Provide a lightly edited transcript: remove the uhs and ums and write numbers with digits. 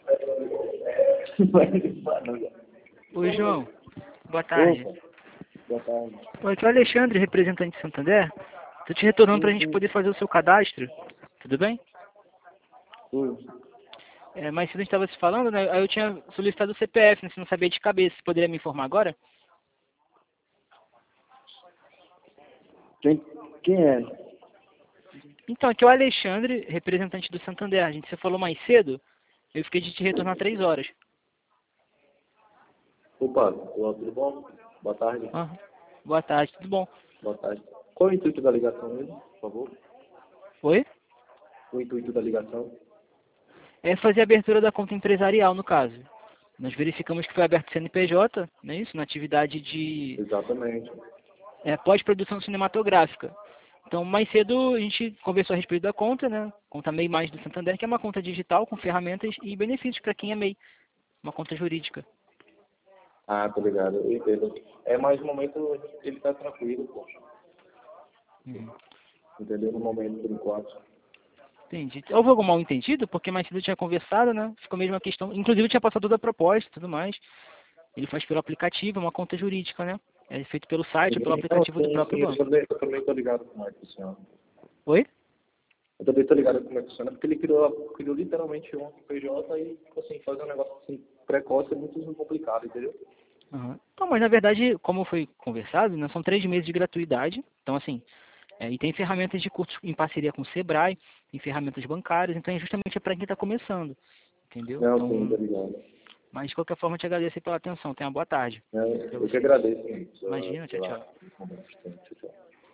Oi, João. Boa tarde. Opa, boa tarde. Oi, aqui é o Alexandre, representante de Santander. Tô te retornando pra gente Sim. poder fazer o seu cadastro. Tudo bem? Oi. Mas se a gente estava se falando, né? Aí eu tinha solicitado o CPF, né? Você não sabia de cabeça. Você poderia me informar agora? Quem é? Então, aqui é o Alexandre, representante do Santander. A gente, você falou mais cedo, eu fiquei de te retornar 3 horas. Opa, olá, tudo bom? Boa tarde. Ah, boa tarde, tudo bom? Boa tarde. Qual é o intuito da ligação mesmo, por favor? Oi? O intuito da ligação? É fazer a abertura da conta empresarial, no caso. Nós verificamos que foi aberto CNPJ, não é isso? Na atividade de Exatamente. pós-produção cinematográfica. Então, mais cedo a gente conversou a respeito da conta, né? Conta MEI mais do Santander, que é uma conta digital com ferramentas e benefícios para quem é MEI. Uma conta jurídica. Ah, tô ligado, eu entendo. Mas no momento ele tá tranquilo, pô. Uhum. Entendeu? No momento, por enquanto. Entendi. Houve algum mal entendido? Porque mais cedo eu tinha conversado, né? Ficou mesmo a questão. Inclusive eu tinha passado toda a proposta e tudo mais. Ele faz pelo aplicativo, é uma conta jurídica, né? É feito pelo site ou pelo Não, aplicativo do sim, próprio sim, banco. eu também tô ligado como é que funciona. Oi? Eu também tô ligado como é que funciona, porque ele criou literalmente um PJ e, tipo assim, fazer um negócio assim, precoce é muito complicado, entendeu? Uhum. Então, mas na verdade, como foi conversado, né, são 3 meses de gratuidade. Então, assim, e tem ferramentas de cursos em parceria com o Sebrae, tem ferramentas bancárias, então é justamente para quem está começando, entendeu? Não, sim, tô Então, ligado. mas de qualquer forma, eu te agradeço pela atenção. Tenha uma boa tarde para Eu que você. agradeço, hein, Imagina, tchau, pela tchau. conversa. Tchau, tchau.